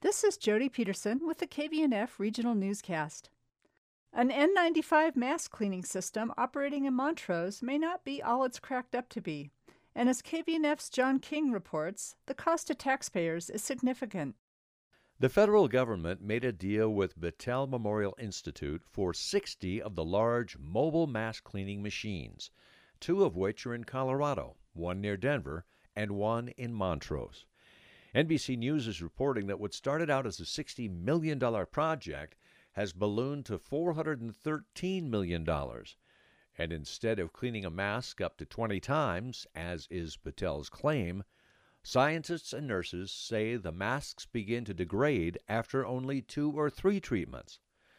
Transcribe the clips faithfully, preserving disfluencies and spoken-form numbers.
This is Jody Peterson with the K V N F Regional Newscast. An N ninety-five mask cleaning system operating in Montrose may not be all it's cracked up to be, and as K V N F's John King reports, the cost to taxpayers is significant. The federal government made a deal with Battelle Memorial Institute for sixty of the large mobile mask cleaning machines, two of which are in Colorado, one near Denver and one in Montrose. N B C News is reporting that what started out as a sixty million dollars project has ballooned to four hundred thirteen million dollars. And instead of cleaning a mask up to twenty times, as is Battelle's claim, scientists and nurses say the masks begin to degrade after only two or three treatments.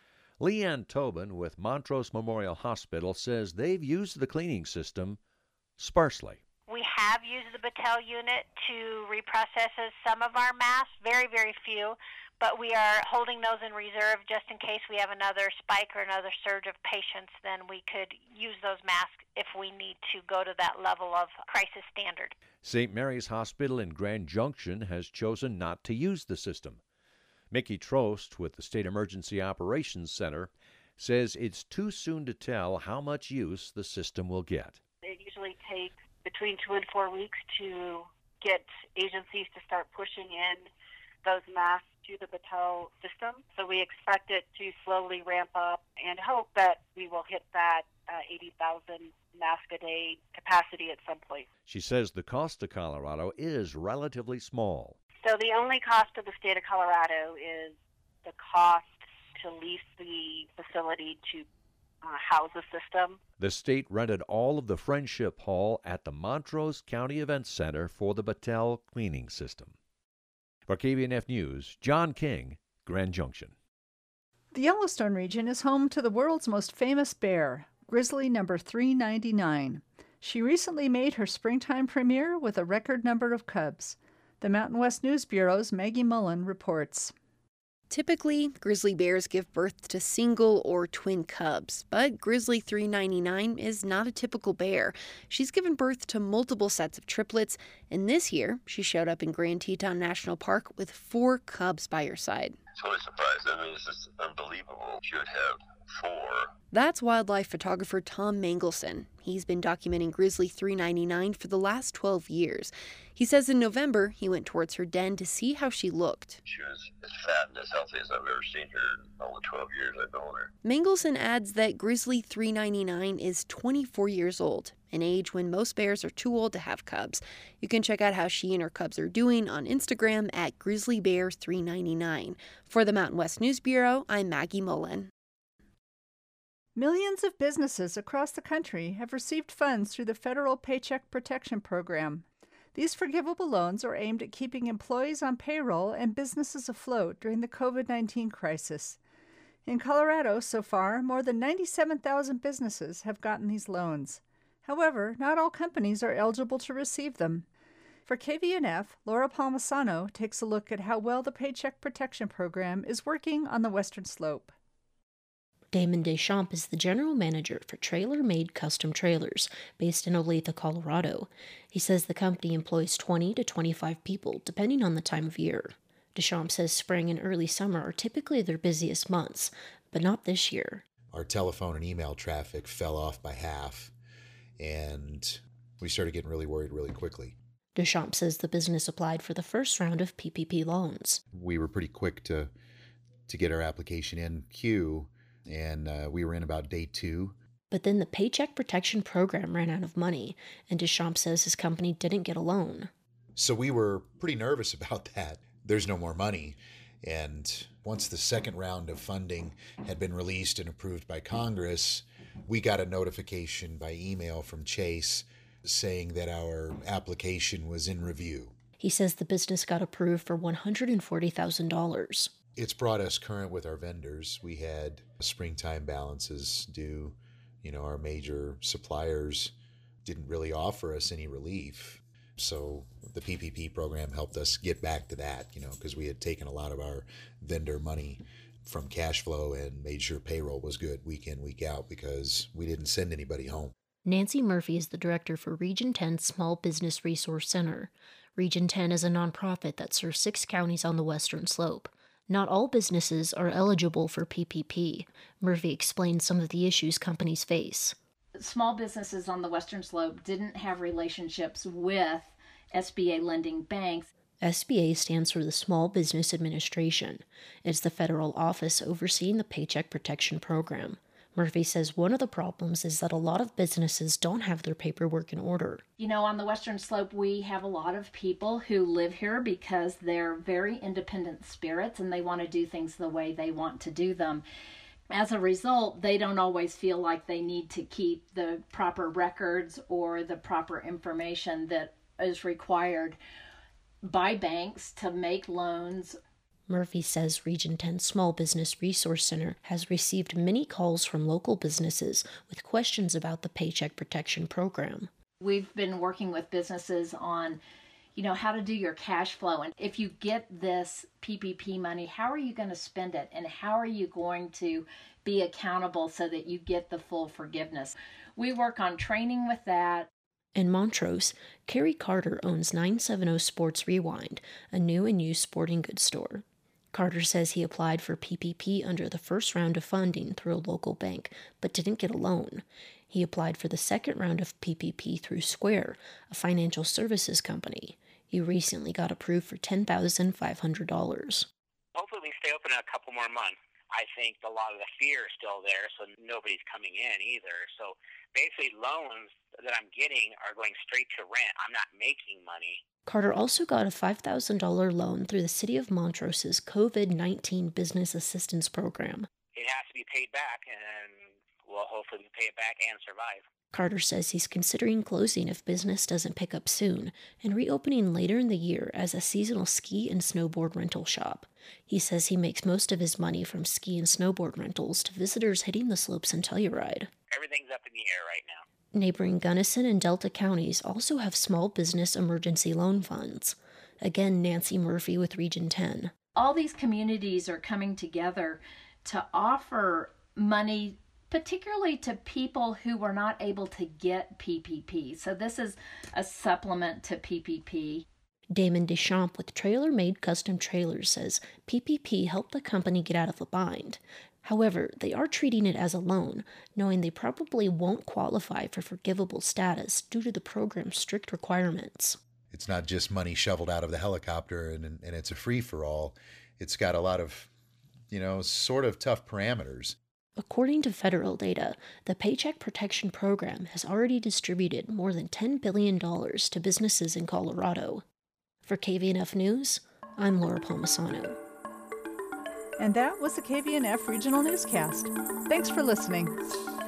Leanne Tobin with Montrose Memorial Hospital says they've used the cleaning system sparsely. We have used the Battelle unit to reprocess some of our masks, very, very few, but we are holding those in reserve just in case we have another spike or another surge of patients. Then we could use those masks if we need to go to that level of crisis standard. Saint Mary's Hospital in Grand Junction has chosen not to use the system. Mickey Trost with the State Emergency Operations Center says it's too soon to tell how much use the system will get. It usually takes between two and four weeks to get agencies to start pushing in those masks to the Battelle system. So we expect it to slowly ramp up and hope that we will hit that uh, eighty thousand mask a day capacity at some point. She says the cost to Colorado is relatively small. So the only cost to the state of Colorado is the cost to lease the facility to uh, house the system. The state rented all of the Friendship Hall at the Montrose County Event Center for the Battelle cleaning system. For K V N F News, John King, Grand Junction. The Yellowstone region is home to the world's most famous bear, grizzly number three ninety-nine. She recently made her springtime premiere with a record number of cubs. The Mountain West News Bureau's Maggie Mullen reports. Typically, grizzly bears give birth to single or twin cubs, but Grizzly three ninety-nine is not a typical bear. She's given birth to multiple sets of triplets, and this year she showed up in Grand Teton National Park with four cubs by her side. Totally surprised. I mean, it's just unbelievable. She would have four. That's wildlife photographer Tom Mangelson. He's been documenting Grizzly three ninety-nine for the last twelve years. He says in November he went towards her den to see how she looked. She was as fat and as healthy as I've ever seen her in all the twelve years I've known her. Mangelson adds that Grizzly three ninety-nine is twenty-four years old, an age when most bears are too old to have cubs. You can check out how she and her cubs are doing on Instagram at Grizzly Bear three ninety-nine. For the Mountain West News Bureau, I'm Maggie Mullen. Millions of businesses across the country have received funds through the federal Paycheck Protection Program. These forgivable loans are aimed at keeping employees on payroll and businesses afloat during the covid nineteen crisis. In Colorado, so far, more than ninety-seven thousand businesses have gotten these loans. However, not all companies are eligible to receive them. For K V N F, Laura Palmisano takes a look at how well the Paycheck Protection Program is working on the Western Slope. Damon Deschamps is the general manager for Trailer Made Custom Trailers, based in Olathe, Colorado. He says the company employs twenty to twenty-five people, depending on the time of year. Deschamps says spring and early summer are typically their busiest months, but not this year. Our telephone and email traffic fell off by half, and we started getting really worried really quickly. Deschamps says the business applied for the first round of P P P loans. We were pretty quick to, to get our application in queue, and uh, we were in about day two. But then the Paycheck Protection Program ran out of money, and Deschamps says his company didn't get a loan. So we were pretty nervous about that. There's no more money. And once the second round of funding had been released and approved by Congress, we got a notification by email from Chase saying that our application was in review. He says the business got approved for one hundred forty thousand dollars. It's brought us current with our vendors. We had springtime balances due. You know, our major suppliers didn't really offer us any relief. So the P P P program helped us get back to that, you know, because we had taken a lot of our vendor money from cash flow and made sure payroll was good week in, week out, because we didn't send anybody home. Nancy Murphy is the director for Region ten Small Business Resource Center. Region ten is a nonprofit that serves six counties on the Western Slope. Not all businesses are eligible for P P P. Murphy explains some of the issues companies face. Small businesses on the Western Slope didn't have relationships with S B A lending banks. S B A stands for the Small Business Administration. It's the federal office overseeing the Paycheck Protection Program. Murphy says one of the problems is that a lot of businesses don't have their paperwork in order. You know, on the Western Slope, we have a lot of people who live here because they're very independent spirits and they want to do things the way they want to do them. As a result, they don't always feel like they need to keep the proper records or the proper information that is required by banks to make loans. Murphy says Region ten Small Business Resource Center has received many calls from local businesses with questions about the Paycheck Protection Program. We've been working with businesses on, you know, how to do your cash flow. And if you get this P P P money, how are you going to spend it? And how are you going to be accountable so that you get the full forgiveness? We work on training with that. In Montrose, Carrie Carter owns nine seventy Sports Rewind, a new and used sporting goods store. Carter says he applied for P P P under the first round of funding through a local bank, but didn't get a loan. He applied for the second round of P P P through Square, a financial services company. He recently got approved for ten thousand five hundred dollars. Hopefully we stay open a couple more months. I think a lot of the fear is still there, so nobody's coming in either. So basically loans that I'm getting are going straight to rent. I'm not making money. Carter also got a five thousand dollars loan through the City of Montrose's COVID nineteen Business Assistance Program. It has to be paid back, and we'll hopefully pay it back and survive. Carter says he's considering closing if business doesn't pick up soon and reopening later in the year as a seasonal ski and snowboard rental shop. He says he makes most of his money from ski and snowboard rentals to visitors hitting the slopes in Telluride. Everything's up in the air right now. Neighboring Gunnison and Delta counties also have small business emergency loan funds. Again, Nancy Murphy with Region ten. All these communities are coming together to offer money, particularly to people who were not able to get P P P. So this is a supplement to P P P. Damon Deschamps with Trailer Made Custom Trailers says P P P helped the company get out of a bind. However, they are treating it as a loan, knowing they probably won't qualify for forgivable status due to the program's strict requirements. It's not just money shoveled out of the helicopter and, and it's a free-for-all. It's got a lot of, you know, sort of tough parameters. According to federal data, the Paycheck Protection Program has already distributed more than ten billion dollars to businesses in Colorado. For K V N F News, I'm Laura Palmisano. And that was the K V N F Regional Newscast. Thanks for listening.